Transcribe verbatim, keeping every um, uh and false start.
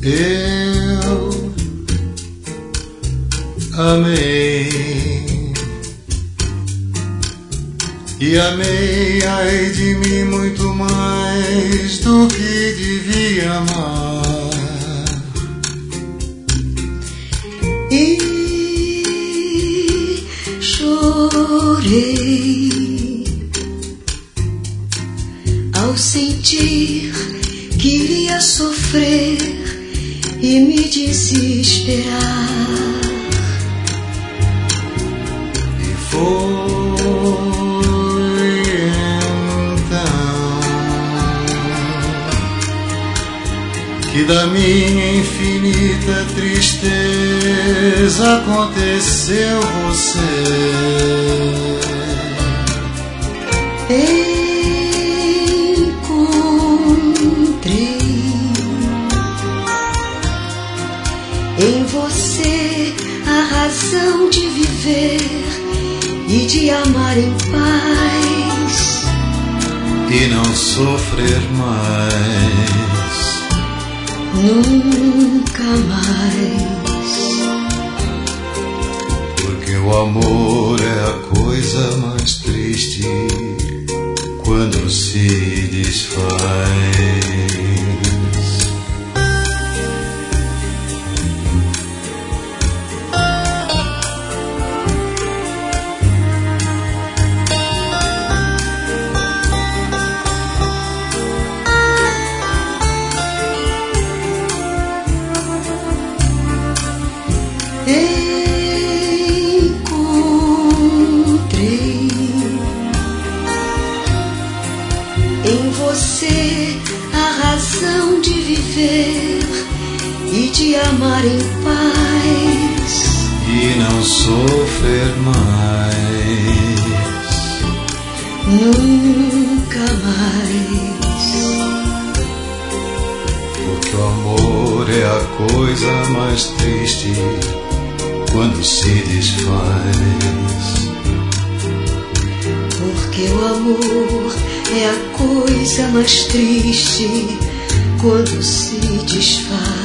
Eu amei e amei, ai de mim, muito mais do que devia amar. E chorei ao sentir que iria sofrer e me desesperar. E foi então que da minha infinita tristeza aconteceu você. Encontrei em você a razão de viver e de amar em paz E não sofrer mais, nunca mais. porque o amor é a coisa mais triste quando se desfaz. Encontrei em você a razão de viver e de amar em paz E não sofrer mais, nunca mais. porque o amor é a coisa mais triste quando se desfaz. Porque o amor é a coisa mais triste quando se desfaz.